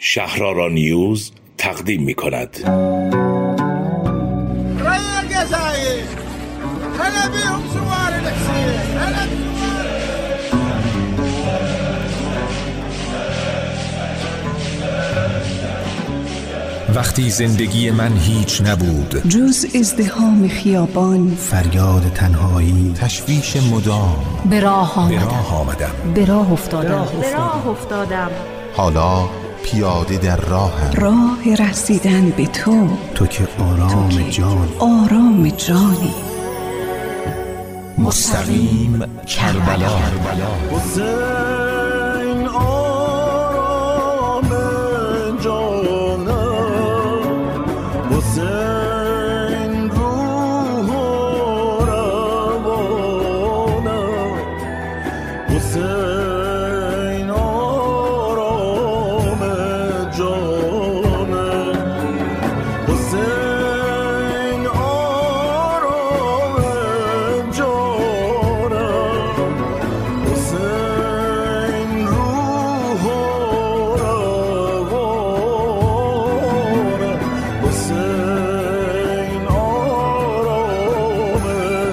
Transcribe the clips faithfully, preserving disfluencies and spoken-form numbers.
شهرارا نیوز تقدیم می کند. وقتی زندگی من هیچ نبود جز ازدحام خیابان، فریاد تنهایی، تشویش مدام، به راه آمدم، به راه آمدم، به راه افتادم، به راه افتادم. حالا پیاده در راهم، راه رسیدن به تو، تو که آرام جانی، آرام جانی. مستقیم کربلا. حسین آرام جانم، حسین روح و روانم، حسین آرام جانم، حسین آرام جانم، حسین روح و روانم، حسین آرام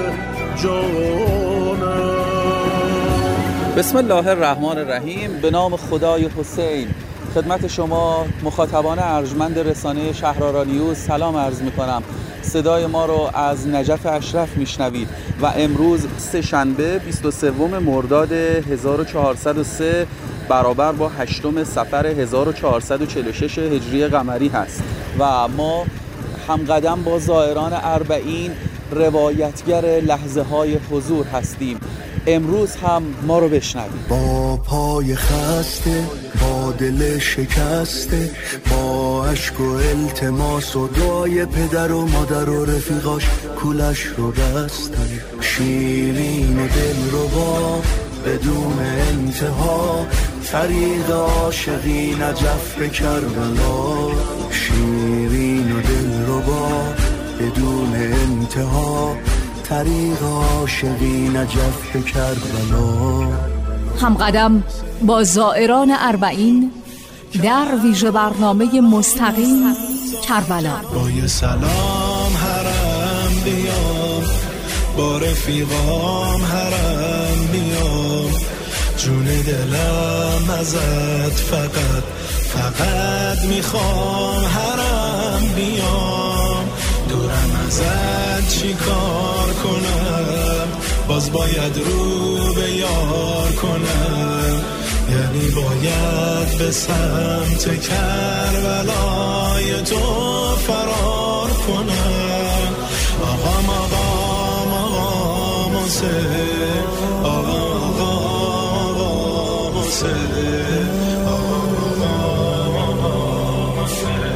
جانم. بسم الله الرحمن الرحیم. به نام خدای حسین خدمت شما مخاطبان ارجمند رسانه شهرارا نیوز سلام عرض می کنم. صدای ما رو از نجف اشرف میشنوید و امروز سه شنبه بیست و سوم مرداد هزار و چهارصد و سه برابر با هشتم صفر هزار و چهارصد و چهل و شش هجری قمری هست و ما همقدم با زائران اربعین روایتگر لحظه های حضور هستیم. امروز هم ما رو بشنوید. با پای خسته، با دل شکسته، با عشق و التماس و دعای پدر و مادر و رفیقاش کولش رو بسته، شیرین و دل رو با بدون انتها، طریق عاشقی نجف به کربلا، شیرین و دل رو با بدون انتها، طریق عاشقی نجف به کربلا. همقدم با زائران اربعین در ویژه برنامه مستقیم کربلا. با یه سلام حرم بیام، با رفیقام حرم بیام، جون دلم ازت فقط فقط میخوام حرم بیام، دورم ازت چی کار کنم، باز باید رو به یار کنم، یعنی باید به سمت کربلای تو فرار کنم. آقام آقام آقام حسین، آقام آقام حسین، آقام آقام حسین.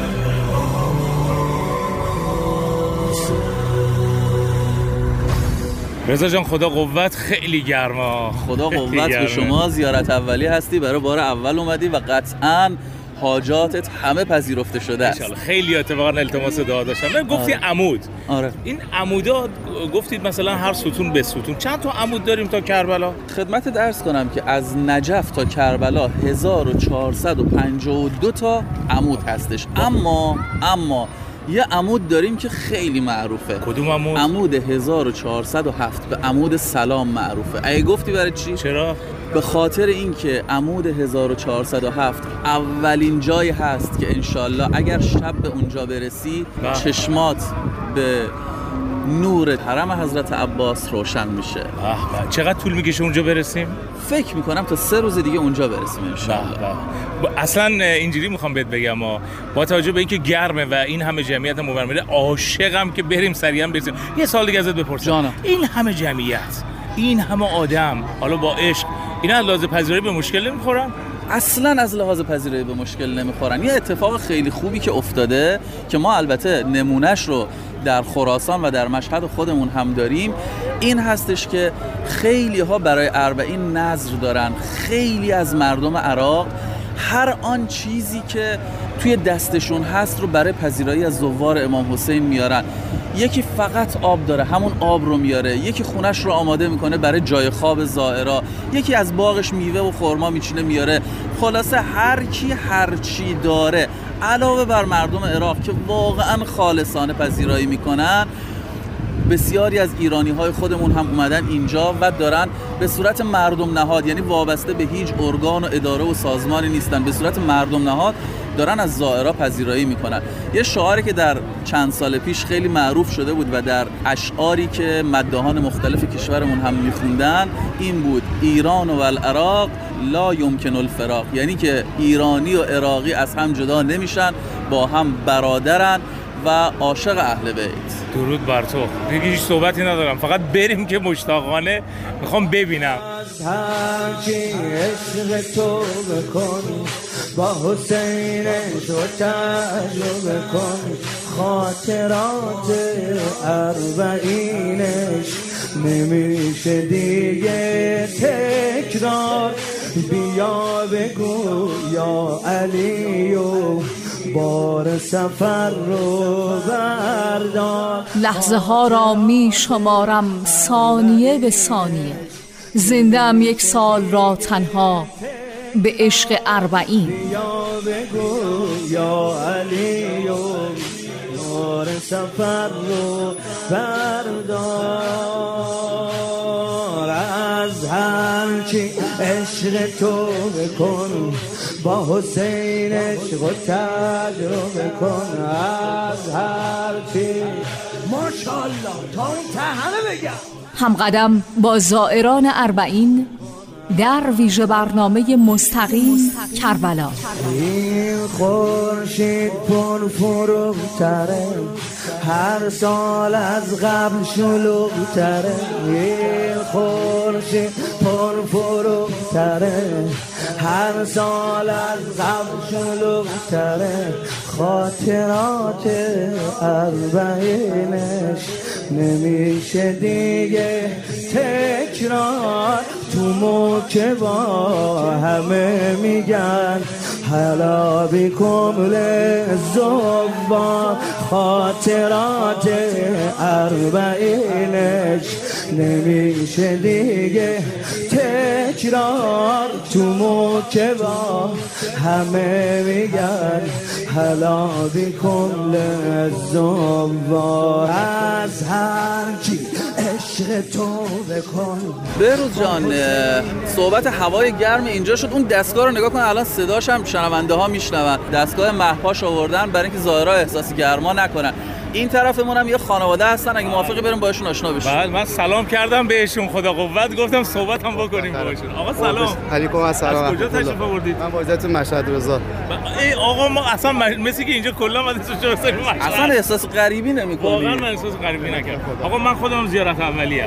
رضا جان خدا قوت، خیلی گرما. خدا قوت به شما. زیارت اولی هستی، برای بار اول اومدی و قطعاً حاجاتت همه پذیرفته شده است. انشالله. خیلی اتفاقا التماس دعا داشتم. من گفتی آره. عمود. آره. این عمودا گفتید مثلا هر ستون به ستون چند تا عمود داریم تا کربلا؟ خدمت عرض کنم که از نجف تا کربلا هزار و چهارصد و پنجاه و دو تا عمود هستش. اما اما یه عمود داریم که خیلی معروفه. کدوم عمود؟ عمود هزار و چهارصد و هفت به عمود سلام معروفه. اگه گفتی برای چی؟ چرا؟ به خاطر اینکه عمود هزار و چهارصد و هفت اولین جایی هست که انشالله اگر شب به اونجا برسی با. چشمات به نور حرم حضرت عباس روشن میشه. به به. چقدر طول میکشه اونجا برسیم؟ فکر میکنم تا سه روز دیگه اونجا برسیم انشالله. اصلا اینجوری میخوام بهت بگم، ما با توجه به اینکه گرمه و این همه جمعیت مبرمه، عاشقم که بریم سریعا برسیم. یه سال دیگه ازت بپرسم جانم. این همه جمعیت، این همه آدم، حالا با عشق، اینا از لحاظ پذیرایی به مشکل نمیخورن؟ اصلا از لحاظ پذیرایی به مشکل نمیخورن. یه اتفاق خیلی خوبی که افتاده که ما البته نمونهش رو در خراسان و در مشهد خودمون هم داریم، این هستش که خیلی ها برای اربعین نذر دارن. خیلی از مردم عراق هر آن چیزی که توی دستشون هست رو برای پذیرایی از زوار امام حسین میارن. یکی فقط آب داره، همون آب رو میاره. یکی خونش رو آماده میکنه برای جای خواب زائرا. یکی از باغش میوه و خرما میچینه میاره. خلاصه هر کی هر چی داره، علاوه بر مردم عراق که واقعا خالصانه پذیرایی میکنن، بسیاری از ایرانی‌های خودمون هم اومدن اینجا و دارن به صورت مردم نهاد، یعنی وابسته به هیچ ارگان و اداره و سازمانی نیستن، به صورت مردم نهاد دارن از زائرها پذیرایی میکنن. یه شعاری که در چند سال پیش خیلی معروف شده بود و در اشعاری که مداحان مختلف کشورمون هم میخوندن این بود: ایران و العراق لا یمکن الفراق، یعنی که ایرانی و عراقی از هم جدا نمیشن، با هم برادرن و عاشق اهل بیت. درود بر تو. دیگه هیچ صحبتی ندارم، فقط بریم که مشتاقانه میخوام ببینم. از هر چی عشق تو بکنی، با حسینش و تجربه کنی، خاطرات اربعینش نمیشه دیگه تکرار. بیا بگو یا علی و بار سفر رو بردار. لحظه ها را می شمارم ثانیه به ثانیه، زنده‌ام یک سال را تنها به عشق اربعین. بیا بگو یا علی و بار سفر رو بردار. از هرچی عشق تو بکن، با حسین عشق و تجربه کن. از هرچی ماشاءالله تا اون ته همه بگم. همقدم با زائران اربعین در ویژه برنامه مستقیم کربلا. این خورشید پر فروغ‌تره، هر سال از قبل شلوغ‌تره. این خورشید پر فروغ‌تره، هر سال از قبل شلوغ‌تره. خاطرات اربعینش نمیشه دیگه تکرار. تو موکه با همه میگن حالا بیکم لزوار. خاطرات اربعینش نمیشه دیگه تکرار. تو موکه با همه میگن حالا بیکم لزوار. از هر کی عشق تو بکن. بهروز جان، صحبت هوای گرم اینجا شد. اون دستگاه رو نگاه کن، الان صداش هم شنونده ها میشنون. دستگاه مهپاش آوردن برای اینکه زائرها احساس گرما نکنن. این طرفمون هم یه خانواده هستن، اگه موافقی بریم باشون آشنا بشیم. بله، من سلام کردم بهشون، خدا قوت، گفتم صحبت هم بکنیم باشون. آقا سلام. علیکم السلام. از کجا تشریف آوردید؟ من واجدتون مشهد رضا. ای آقا، ما اصلا مثل که اینجا کلا ما دستش جوستیم مشهد. اصلا احساس غریبی نمی‌کنی. واقعا من احساس غریبی نکردم. آقا من خودم زیارت اولیه.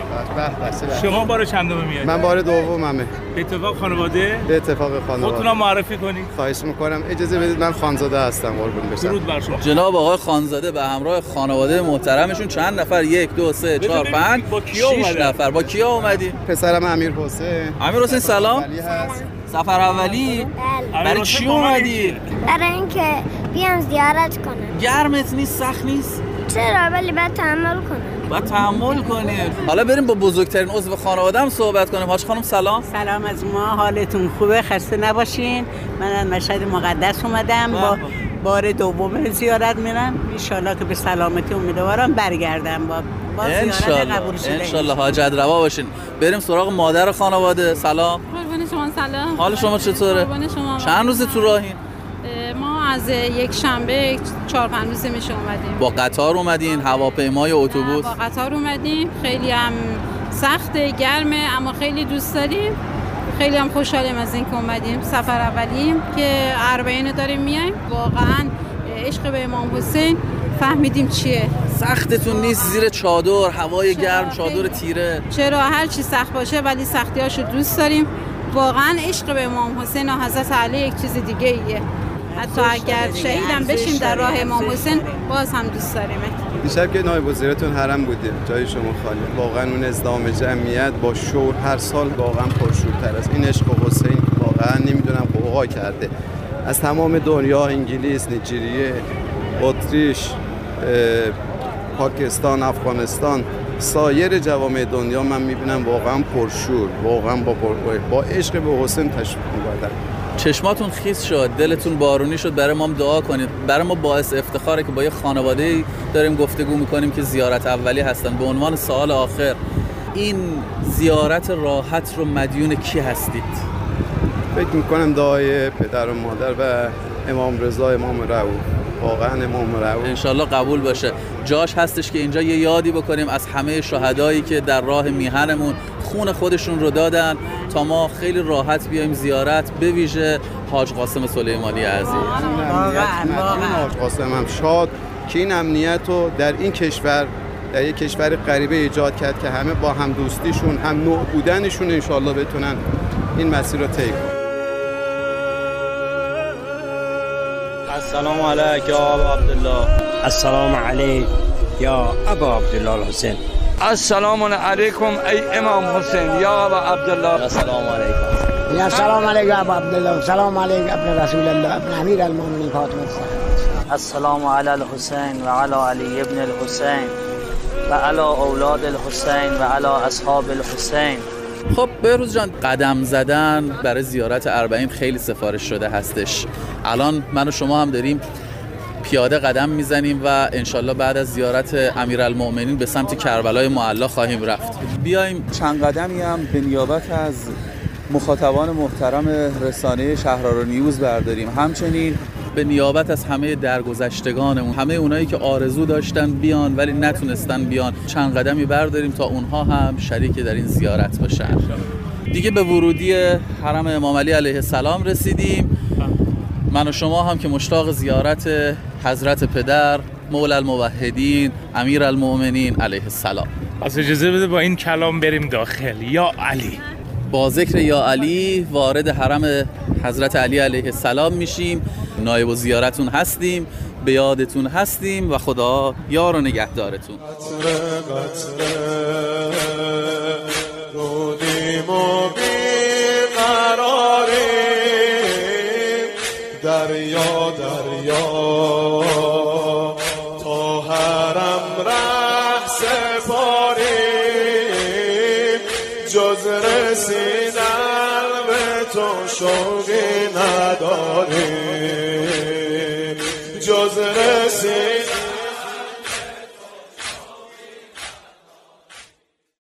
شما بار چندم میاد؟ من بار دوممه. به اتفاق خانواده؟ به اتفاق خانواده. خودتون معرفی کنید. خواهش می‌کنم. اجازه بدید من خانزاده هستم، قربون بشم. درود بر شما. جناب آقای خانزاده به همراه خانواده محترمشون چند نفر؟ یک، دو، سه، چهار، پنج، شش نفر. با کیا اومدی؟ پسرم امیر حسین. امیر حسین سلام. سفر اولی؟ برای چی اومدی؟ برای اینکه بیام زیارت کنم. گرمت نیست؟ سخت نیست؟ چرا؟ ولی باید تحمل کنم. باید تحمل کنیم. حالا بریم با بزرگترین عضو خانواده هم صحبت کنیم. حاج خانم سلام. سلام از ما، حالتون خوبه؟ خسته نباشین. من از مشهد مقدس اومدم، با بار دوم زیارت میرم. ان شاءالله که به سلامتی امیدوارم برگردم با با زیارت قبول شده. ان شاءالله حاجت روا باشین. بریم سراغ مادر خانواده. سلام. قربان شما. سلام. حال شما چطوره؟ قربان شما. چند روز تو راهین؟ ما از یک شنبه چهار پنج روز میشه اومدیم. با قطار اومدین؟ هواپیما یا اتوبوس؟ با قطار اومدیم. خیلی هم سخته، گرمه، اما خیلی دوست داریم. خیلی هم خوشحالیم از این که اومدیم. سفر اولیم که اربعین داریم میایم. واقعا عشق به امام حسین فهمیدیم چیه. سختتون نیست زیر چادر، هوای گرم، چادر تیره؟ چرا؟ هر چی سخت باشه ولی سختیاشو دوست داریم. واقعا عشق به امام حسین و حضرت علی یک چیز دیگه ایه. حتی اگر شهیدم بشیم در راه امام حسین باز هم دوست داریم. دیشب که نایب وزیرتون حرم بودیم، جای شما خالی. واقعا اون ازدحام جمعیت با شور هر سال واقعا پرشورتر است. این عشق حسین واقعا نمیدونم قوقا کرده. از تمام دنیا، انگلیس، نیجریه، اتریش، پاکستان، افغانستان، سایر جوامع دنیا من میبینم واقعا پرشور، واقعا با با عشق به حسین تشریف میبردن. چشماتون خیس شد، دلتون بارونی شد، برای ما هم دعا کنید. برای ما باعث افتخاره که با یه خانواده‌ای داریم گفتگو میکنیم که زیارت اولی هستن. به عنوان سوال آخر، این زیارت راحت رو مدیون کی هستید؟ فکر میکنم دعای پدر و مادر و امام رضا امام رؤوف. واقعا امام رؤوف انشالله قبول باشه. جاش هستش که اینجا یه یادی بکنیم از همه شهدایی که در راه میهنمون خون خودشون رو دادن تا ما خیلی راحت بیایم زیارت، به ویژه حاج قاسم سلیمانی عزیز. واقعا حاج قاسم هم شاد که این امنیت رو در این کشور، در یک کشور غریبه ایجاد کرد که همه با هم دوستیشون، هم نوع بودنشون انشالله بتونن این مسیر رو طی کنن. السلام علیک یا ابا عبدالله. السلام علیک یا ابا عبدالله الحسین. السلام علیکم ای امام حسین یا ابا عبدالله. السلام علیکم. یا سلام علیک ابا عبدالله. سلام علیک ابن رسول الله ابن امیر المؤمنین فاطمه الزهرا. السلام علی الحسین و علی علی ابن الحسین و علی اولاد الحسین و علی اصحاب الحسین. خب بهروز جان، قدم زدن برای زیارت اربعین خیلی سفارش شده هستش. الان من و شما هم داریم پیاده قدم میزنیم و انشالله بعد از زیارت امیرالمؤمنین به سمت کربلای معلی خواهیم رفت. بیایم چند قدمی هم به نیابت از مخاطبان محترم رسانه شهرآرا نیوز برداریم، همچنین به نیابت از همه درگذشتگانمون، همه اونایی که آرزو داشتن بیان ولی نتونستن بیان، چند قدمی برداریم تا اونها هم شریک در این زیارت باشن. دیگه به ورودی حرم امام علی علیه السلام رسیدیم. من و شما هم که مشتاق زیارت حضرت پدر مولا الموحدین امیرالمؤمنین علیه السلام. پس اجازه بده با این کلام بریم داخل. یا علی. با ذکر یا علی وارد حرم حضرت علی علیه السلام میشیم. نایب و زیارتون هستیم، به یادتون هستیم و خدا یار و نگهدارتون. قطره قطره رودیم و بیقراریم، دریا دریا تا حرم ره سپاریم، جز رسیدن به تو شوقی نداریم، جز رسیدن